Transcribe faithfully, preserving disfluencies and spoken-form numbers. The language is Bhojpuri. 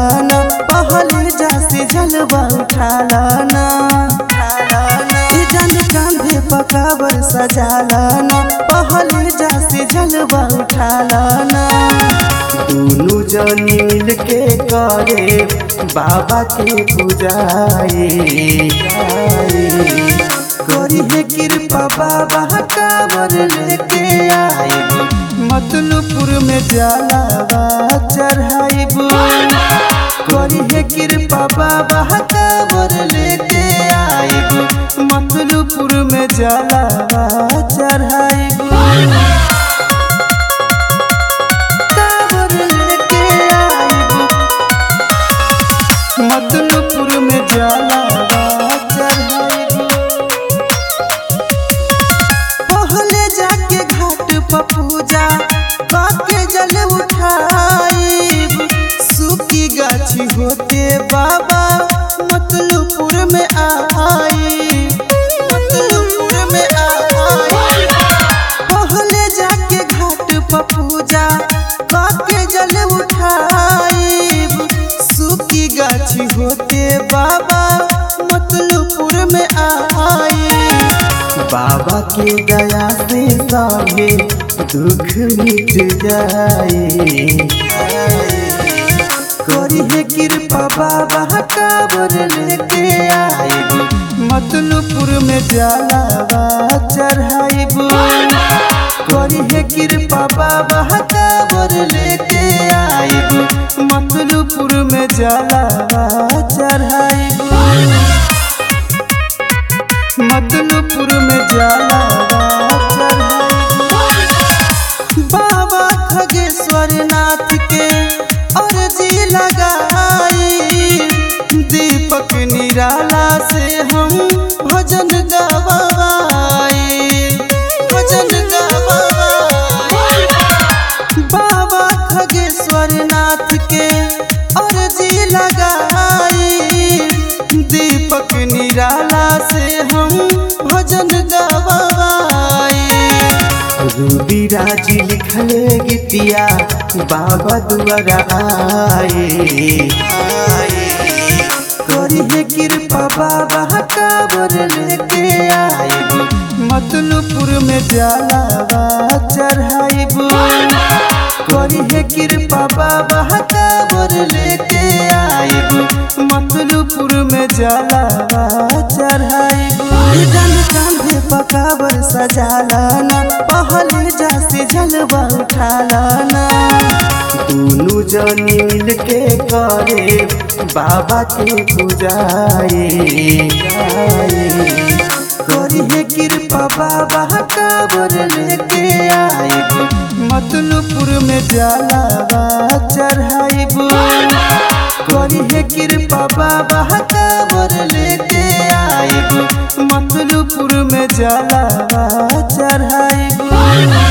न पहले जासे जलवा उठालना जन कांधे पकावर सजालना पहले जासे जलवा उठालना दोनों जनी मिल के करे बाबा के पूजाई करी है कृपा बाबा कांवर लेके आए मतलुपुर में जलावा चढ़ाइब करी है कृपा बाबा कांवर लेके आइब मतलुपुर में जलावा चढ़ाइब कांवर लेके आइब मतलुपुर में जलावा चढ़ाइब पहले जाके घाट पर पूजा बाके जल उठाइब सूखी गाछी होते बाबा मतलुपुर में आई मतलुपुर में आई पहले जाके घाट पर पूजा बाके जल उठाइब सूखी गाछी होते बाबा मतलुपुर में आई बाबा के दया से सभी दुख मिट जाए करी है कृपा बाबा कांवर लेके आइब मतलुपुर में जलावा चढ़ाइब करी है कृपा बाबा कांवर लेके आइब मतलुपुर में जलावा चढ़ाइब मतलुपुर में जलावा बाबा खगेश्वर नाथ के अर्जी लगाई दीपक निराला से हम भजन गवाई भजन गवाई बाबा खगेश्वर नाथ के अर्जी लगाई दीपक निराला से हम भजन गवाई रूबी राजी लिखले गीतिया बाबा दुआरा आए करी है कृपा बाबा कांवर लेके आइब मतलुपुर में जलावा चढ़ाइब करी है कृपा बाबा कांवर लेके आइब मतलुपुर में जलावा चढ़ाइब कांधे पकावर सजालना पहले जासे जलवा उठालना दोनों जनी मिल के करे बाबा के पूजाई करी है कृपा बाबा कांवर लेके आइब मतलुपुर में जलावा चढ़ाइब करी है कृपा बाबा कांवर लेके आइब मतलुपुर में जलावा चढ़ाइब।